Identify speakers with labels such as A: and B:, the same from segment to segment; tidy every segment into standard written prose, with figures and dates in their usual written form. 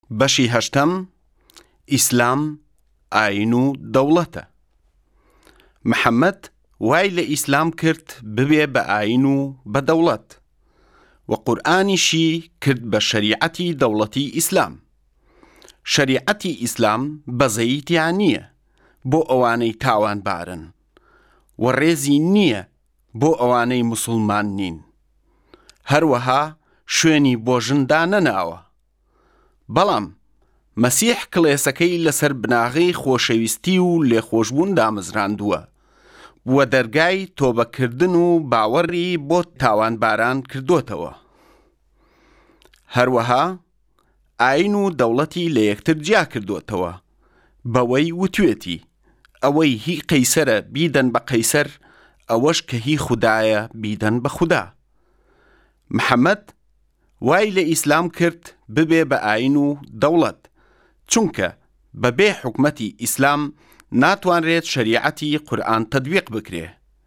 A: بەشی هەشتەم ئیسلام ئاین و دەوڵەتە. محەممەد وای لە ئیسلام کرد ببێ بە ئاین و بە دەوڵەت و قورئانیشی کرد بە شەریعەتی دەوڵەتی ئیسلام. شەریعەتی ئیسلام بەزەییتیان نییە بۆ ئەوانەی تاوانبارن و ڕێزی نییە بۆ ئەوانەی موسڵمان نین. هەروەها شوێنی بۆ ژندا نەناوە. بەڵام مەسیح کڵێسەکەی لەسەر بناغی خۆشەویستی و لێخۆشبوون دامەزراندووە و دەرگای تۆبەکردن و باوەڕی بۆ تاوانباران کردوتەوە. هەروەها ئاین و دەوڵەتی لە یەکتر جیا کردوتەوە بەوەی وتوێتی ئەوەی هی قەیسەرە بیدەن بە قەیسەر، ئەوەش کە هی خودایە بیدەن بە خودا. محەممەد وای لە ئیسلام کرد ببێ بە ئاین و دەوڵەت، چونکە بەبێ حکومەتی ئیسلام ناتوانرێت شەریعەتی قورئان تەطبیق بکرێ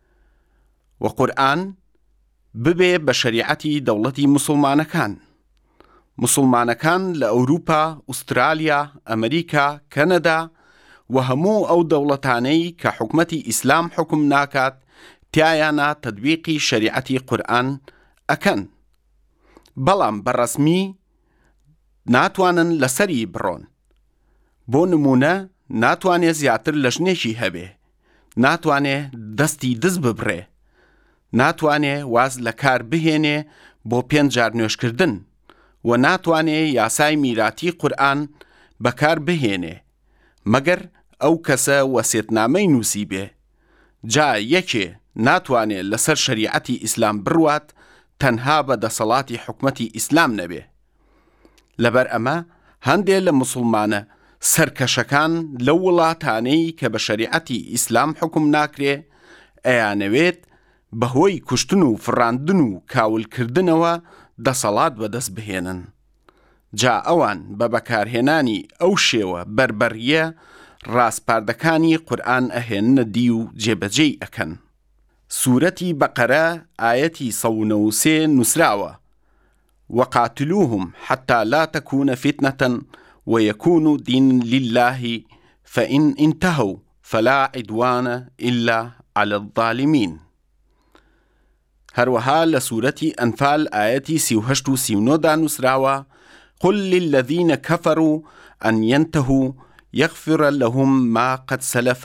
A: و قورئان ببێ بە شەریعەتی دەوڵەتی موسڵمانەکان. موسڵمانەکان لە ئەوروپا، ئوسترالیا، ئەمریکا، کەنەدا و هەموو ئەو دەوڵەتانەی کە حکومەتی ئیسلام حکم ناکات تیایانە تەطبیقی شەریعەتی قورئان ئەکەن، بەڵام بەڕەسمی ناتوانن لەسەری بڕۆن. بۆ نمونە ناتوانێ زیاتر لە ژنێکی هەبێ، ناتوانێ دەستی دز ببڕێ، ناتوانێ واز لە کار بهێنێ بۆ 5 جار نوێشکردن و ناتوانێ یاسای میراتی قورئان بەکار بهێنێ مەگەر ئەو کەسە وەسیەتنامەی نووسی بێ. جا یەکێ ناتوانێ لەسەر شەریعەتی ئیسلام بڕوات تەنها بە دەسەڵاتی حکومەتی ئیسلام نەبێ. لەبەر ئەمە هەندێ لە موسڵمانە سەرکەشەکان لەو وڵاتانەی کە بە شەریعەتی ئیسلام حکم ناکرێ ئەیانەوێت بەهۆی کوشتن و فڕاندن و کاولکردنەوە دەسەڵات بەدەست بهێنن. جا ئەوان بە بەکارهێنانی ئەو شێوە بەربەریە ڕاستپاردەکانی قورئان ئەهێننە دی و جێبەجێی ئەکەن. سورەتی بەقەرە ئایەتی 193 نووسراوە: وقاتلوهم حتى لا تكون فتنة ويكون دين لله فإن انتهوا فلا عدوان إلا على الظالمين. هەروەها لە سورەتی ئەنفال ئایەتی 38 و 39 دا نووسراوە: قل للذين كفروا أن ينتهوا يغفر لهم ما قد سلف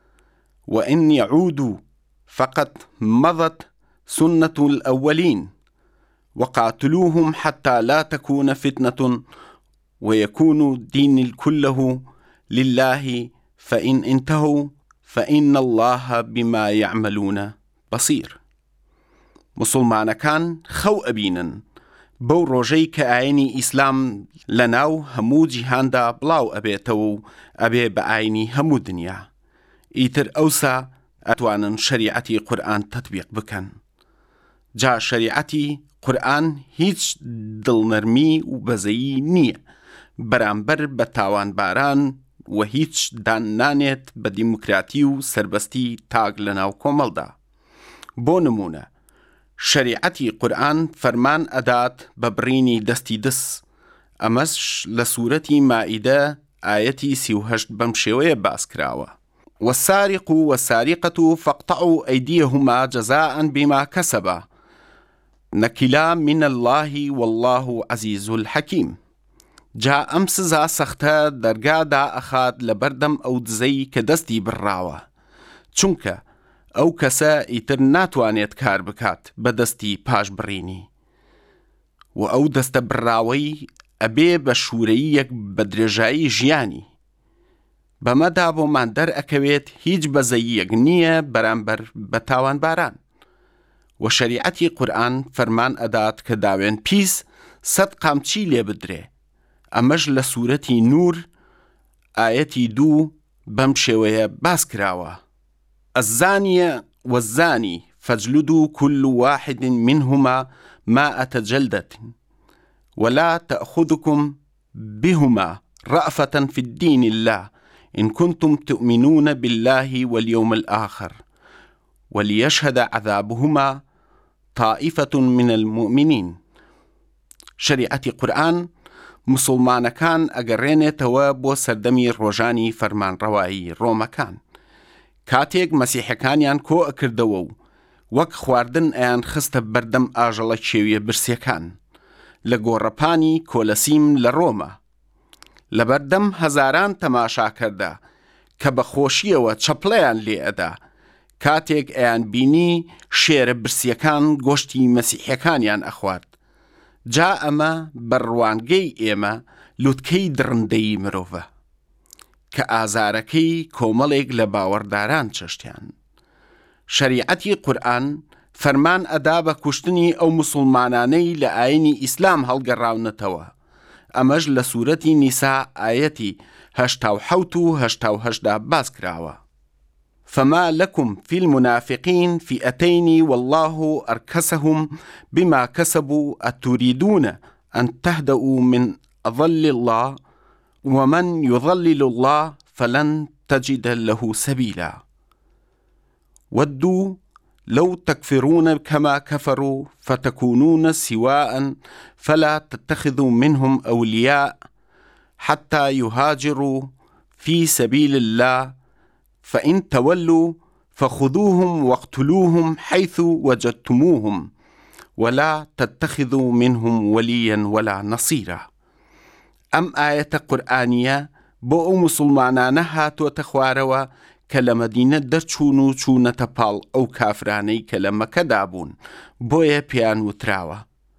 A: وإن يعودوا فقد مضت سنة الأولين وقاتلوهم حتى لا تكون فتنة ويكون الدين كله لله فإن انتهوا فإن الله بما يعملون بصير. مسلمانەکان خەو ئەبینن بەو ڕۆژەی کە ئاینی ئیسلام لەناو هەموو جیهاندا بڵاو ئەبێتەوە و ئەبێ بە ئاینی هەموو دنیا. ئیتر ئەوسا ئەتوانن شەریعەتی قورئان تەطبیق بکەن. جا شەریعەتی قورئان هیچ دڵنەرمی و بەزەیی نییە بەرامبەر بە تاوانباران و هیچ دان نانێت بە دیموکراتی و سربەستی تاگ لەناو کۆمەڵدا. بۆ نمونە شەریعەتی قورئان فەرمان ئەدات بە بڕینی دەستی دس. ئەمەش لە سورەتی مائیدە ئایەتی 38 بەم شێوەیە باس کراوە: والسارق والسارقة فاقطعوا أيديهما جزاء بما كسبا نكلا من الله والله عزيز الحكيم. جا ئەم سزا سەختە دەرگادا ئەخات لە بەردەم ئەو دزەی کە دەستی بڕاوە، چونکە ئەو کەسە ئیتر ناتوانێت کار بکات بە دەستی پاش بڕینی و ئەو دەستە بڕاوەی ئەبێ بە شوورەیەک بە درێژایی ژیانی. بەمەدا بۆمان دەرئەکەوێت هیچ بەزەییەک نییە بەرامبەر بە تاوانباران و شەریعەتی قورئان فەرمان ئەدات کە داوێن پیس 100 قامچی لێ بدرێ. ئەمەش لە سورەتی نور ئایەتی 2 بەم شێوەیە باس کراوە: الزانية والزاني فاجلدوا كل واحد منهما 100 جلدة ولا تأخذكم بهما رأفة في الدين الله إن كنتم تؤمنون بالله واليوم الآخر وليشهد عذابهما طائفة من المؤمنين. شريعة قرآن مسلمانەکان ئەگەڕێنێتەوە بۆ سەردەمی ڕۆژانی فەرمانڕەوایی ڕۆمەکان. کاتێک مەسیحەکانیان کۆ ئەکردەوە و وەک خواردن ئەیان خستە بەردەم ئاژەڵە کێویە برسیەکان لە گۆڕەپانی کۆلەسیم لە ڕۆمە. لە بەردەم هەزاران تەماشاکەردا کە بە خۆشیەوە چەپڵەیان لێ ئەدا کاتێک ئەیان بینی شێرە برسیەکان گۆشتی مەسیحیەکانیان ئەخوارد. جا ئەمە بەڕوانگەی ئێمە لوتکەی درڕندەی مرۆڤە کە ئازارەکەی کۆمەڵێک لە باوەڕداران چەشتیان. شەریعەتی قورئان فەرمان ئەدا بە کوشتنی ئەو مسلمانانەی لە ئاینی ئیسلام هەڵگەڕاونەتەوە. ئەمەش لە سوورەتی نیسا ئایەتی 87 و 88 باس کراوە. فما لكم في المنافقين فئتين والله أركسهم بما كسبوا أتريدون أن تهدأوا من أضل الله ومن يضلل الله فلن تجد له سبيلا ودوا لو تكفرون كما كفروا فتكونون سواء فلا تتخذوا منهم أولياء حتى يهاجروا في سبيل الله فإن تولوا فخذوهم واقتلوهم حيث وجدتموهم ولا تتخذوا منهم وليا ولا نصيرا. أم آية قرآنية بۆ مسلمانانە هاتووەتە خوارەوە کە لە مەدینە دەرچوون و چوونەتە پاڵ ئەو کافرانەی کە لە مەکەدا بوون، بۆیە پێیان وتراوە: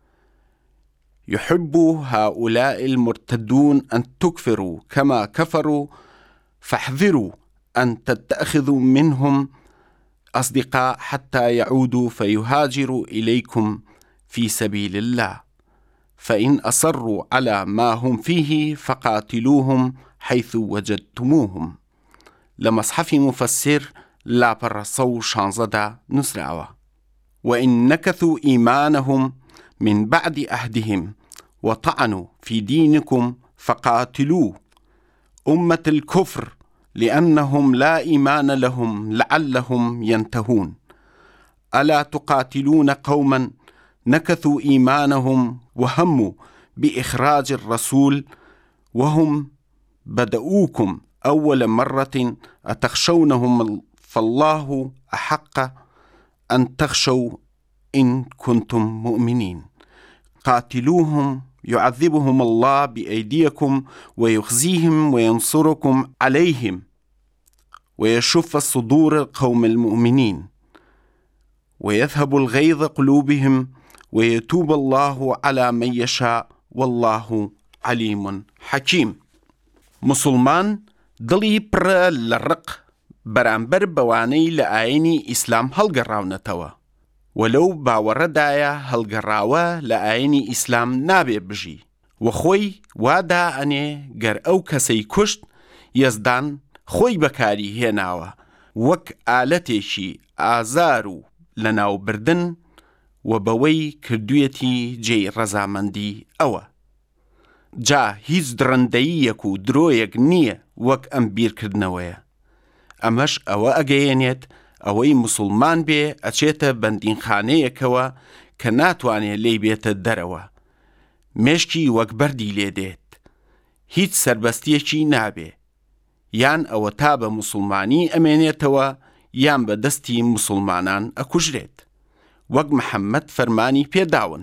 A: يحب هؤلاء المرتدون أن تكفروا كما كفروا فاحذروا أن تتخذوا منهم أصدقاء حتى يعودوا فيهاجروا إليكم في سبيل الله فإن أصروا على ما هم فيه فقاتلوهم حيث وجدتموهم. لمصحف مفسر لا برصو شانزدا نسرعوا: وإن نكثوا إيمانهم من بعد أهدهم وطعنوا في دينكم فقاتلوا أمة الكفر لأنهم لا إيمان لهم لعلهم ينتهون. ألا تقاتلون قوما نكثوا إيمانهم وهموا بإخراج الرسول وهم بدؤوكم أول مرة أتخشونهم فالله أحق أن تخشوا إن كنتم مؤمنين. قاتلوهم يعذبهم الله بأيديكم ويخزيهم وينصركم عليهم ويشف صدور القوم المؤمنين ويذهب الغيظ قلوبهم ويتوب الله على من يشاء والله عليم حكيم. مسلمان دڵی پڕە لە ڕق بەرامبەر بەوانەی لە ئاینی ئیسلام هەڵگەڕاونەتەوە، وەلەو باوەڕەدایە هەڵگەڕاوە لە ئاینی ئیسلام نابێ بژی، وەخۆی وادا ئەنێ گەر ئەو کەسەی کوشت یەزدان خۆی بەکاری هێناوە وەک ئالەتێکی ئازار و لەناوبردن و بەوەی کردوویەتی جێی ڕەزامەندی ئەوە. جا هیچ درڕندەییەک و درۆیەک نییە وەک ئەم بیرکردنەوەیە. ئەمەش ئەوە ئەگەیەنێت ئەوەی مسلمان بێ ئەچێتە بەندینخانەیەکەوە کە ناتوانێت لێی بێتە دەرەوە، مێشکی وەک بەردی لێدێت، هیچ سەربەستیەکی نابێ، یان ئەوە تا بە مسلمانی ئەمێنێتەوە یان بە دەستی مسلمانان ئەکوژرێت، وەک محەممەد فەرمانی پێداون: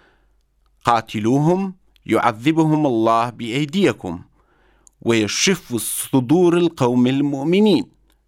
A: قاتلوهم يعذبهم الله بأيديكم ويشف صدور القوم المؤمنين.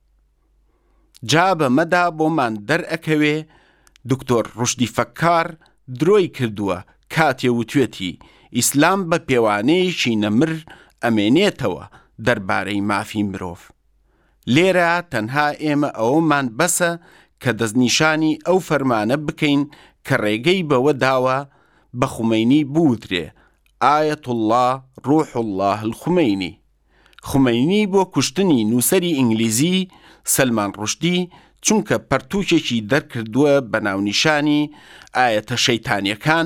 A: جا بەمەدا بۆمان دەرئەکەوێ دکتۆر ڕوشدی فەکار درۆی کردووە کاتێ وتوێتی ئیسلام بە پێوانەیەکی نەمر ئەمێنێتەوە دەربارەی مافی مرۆڤ. لێرە تەنها ئێمە ئەوەمان بەسە کە دەستنیشانی ئەو فەرمانە بکەین کە ڕێگەی بەوە داوە بە خومەینی بوترێ ئایەت الله ڕوح الله الخومەینی. خومەینی بۆ کوشتنی نووسەری ئینگلیزی سەلمان ڕوشدی چونکە پەرتووکێکی دەرکردووە بە ناونیشانی ئایەتە شەیتانیەکان،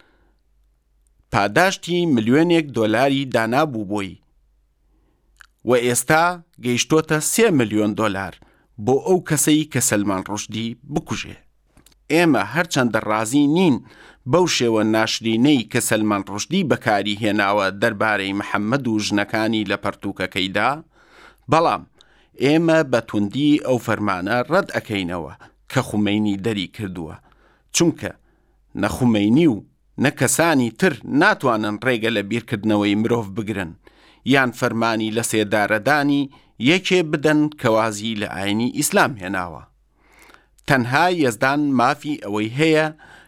A: پاداشتی ملیۆنێک دۆلاری دانابوو بۆی و ئێستا گەیشتۆتە 3 ملیۆن دۆلار بۆ ئەو کەسەی کە سەلمان ڕوشدی بکوژێ. ئێمە هەرچەندە ڕازی نین بەو شێوە ناشرینەی کە سەلمان ڕوشدی بەکاری هێناوە دەربارەی محەممەد و ژنەکانی لە پەرتووکەکەیدا، بەڵام ئێمە بە توندی ئەو فەرمانە ڕەت ئەکەینەوە کە خومەینی دەری کردووە، چونکە نەخومەینی و نە کەسانی تر ناتوانن ڕێگە لە بیرکردنەوەی مرۆڤ بگرن یان فەرمانی لە سێدارەدانی یەکێ بدەن کەوازی لە ئاینی ئیسلام هێناوە. تەنها یەزدان مافی ئەوەی هەیە